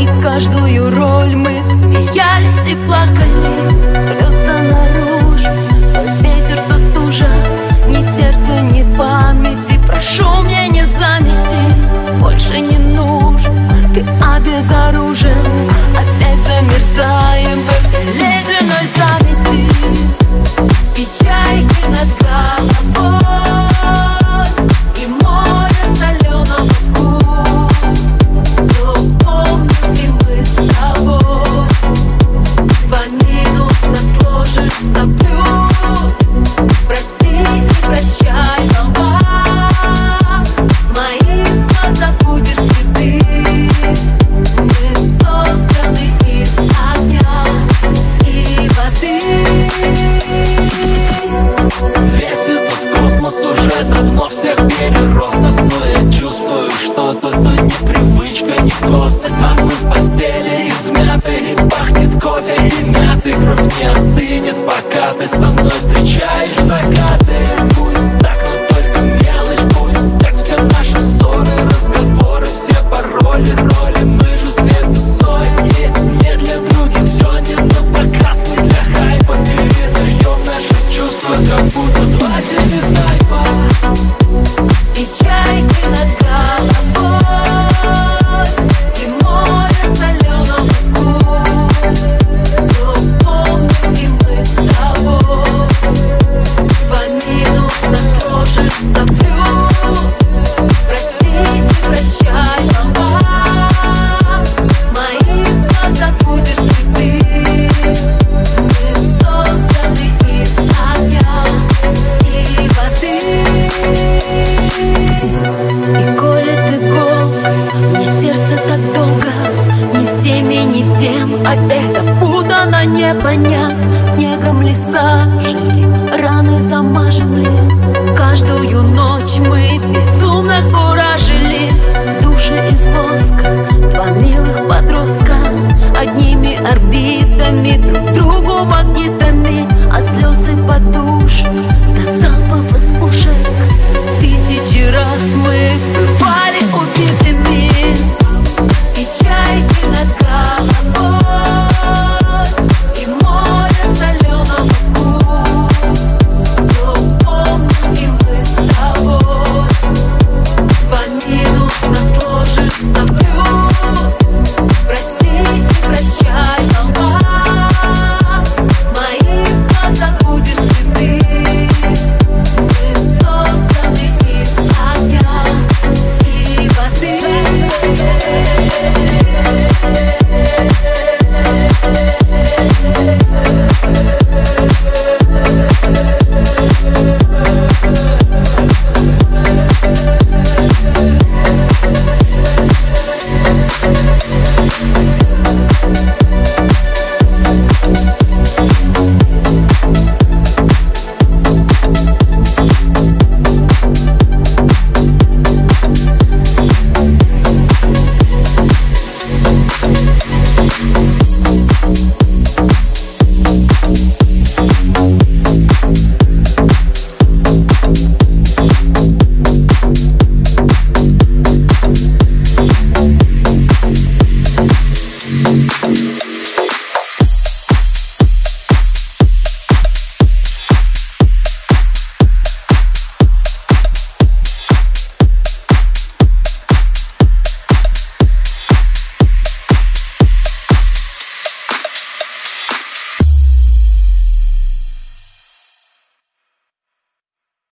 И каждую роль мы смеялись и плакали. Рвется наружу то ветер, то стужа. Ни сердца, ни памяти. Прошу, мне не замети, больше не нужен. Ты обезоружен, опять замерзаем в этой ледяной замети. И чайки над головой, и море соленого вкус. Все помним, и мы с тобой. 2 минуса сложится плюс. Прости и прощай, слова. Моим глазам будешь ли ты? Мы созданы из огня и воды. Весь этот космос уже давно всех перерос нас, но я чувствую что-то, то непривычка, не косность. А мы в постели измяты, и пахнет кофе и мятой. Кровь не остынет, пока ты со мной встречаешь закаты. Пусть так, но только мелочь, пусть так. Все наши ссоры, разговоры, все пароли, роли. Мы же свет и сотни, не для других все не напоказ, не для хайпа. Передаем наши чувства, как будто 2 телетайпа. И чайки над головой, и море соленого вкус. Все помним, и мы с тобой. 2 минуса сложится плюс. Прости и прощай, слова. Моим глазам будешь ли ты? Мы созданы из огня и воды. И коли ты гол, мне сердце так долго, ни с теми, ни тем опять запутано, не понять. Снегом леса жили, раны замажем ли? Каждую ночь мы безумно куражили. Души из воска, 2 милых